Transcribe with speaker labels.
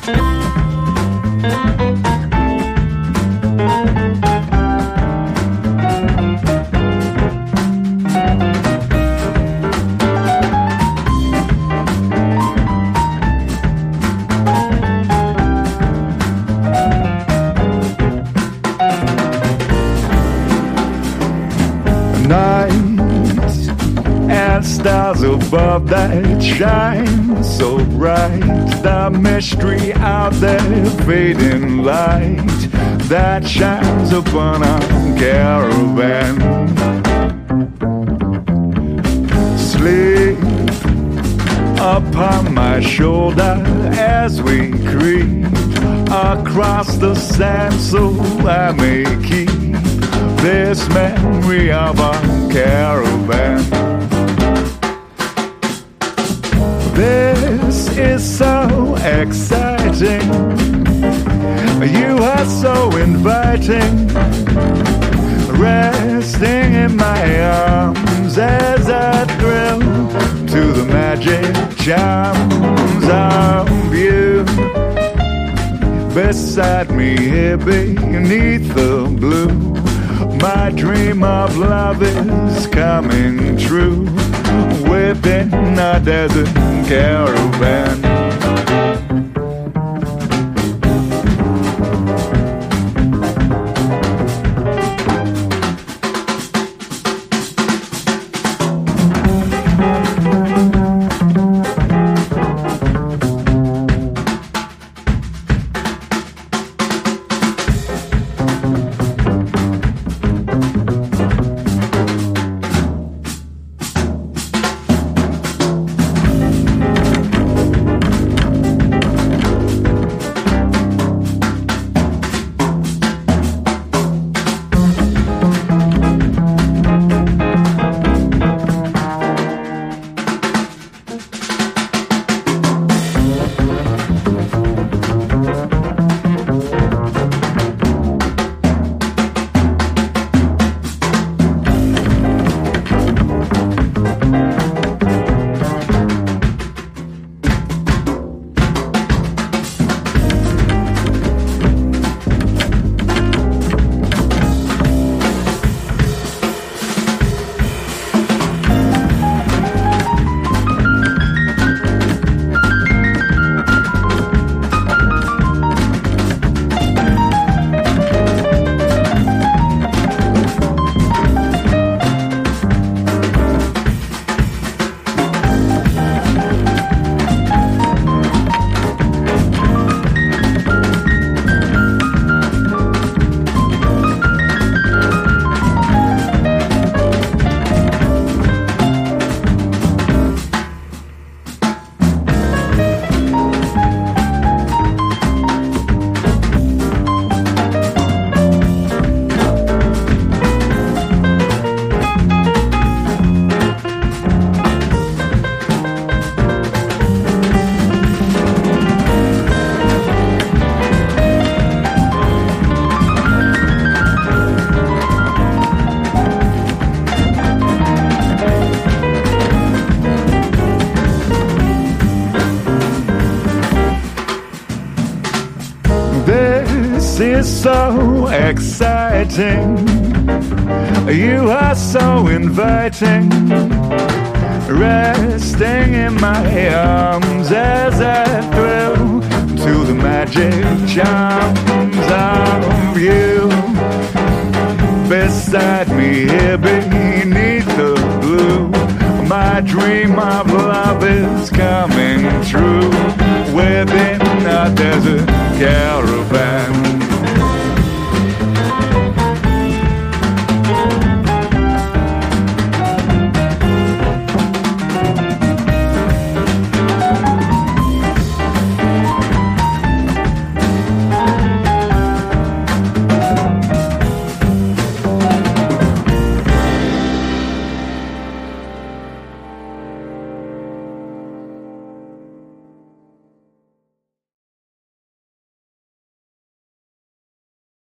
Speaker 1: Stars above that shine so bright, the mystery out there, fading light that shines upon our caravan. Sleep upon my shoulder as we creep across the sand, so I may keep this memory of our caravan. This is so exciting. You are so inviting. Resting in my arms as I thrill to the magic charms of you. Beside me here beneath the blue, my dream of love is coming true. Within a desert caravan. This is so exciting. You are so inviting. Resting in my arms as I thrill to the magic charms of you. Beside me here beneath the blue, my dream of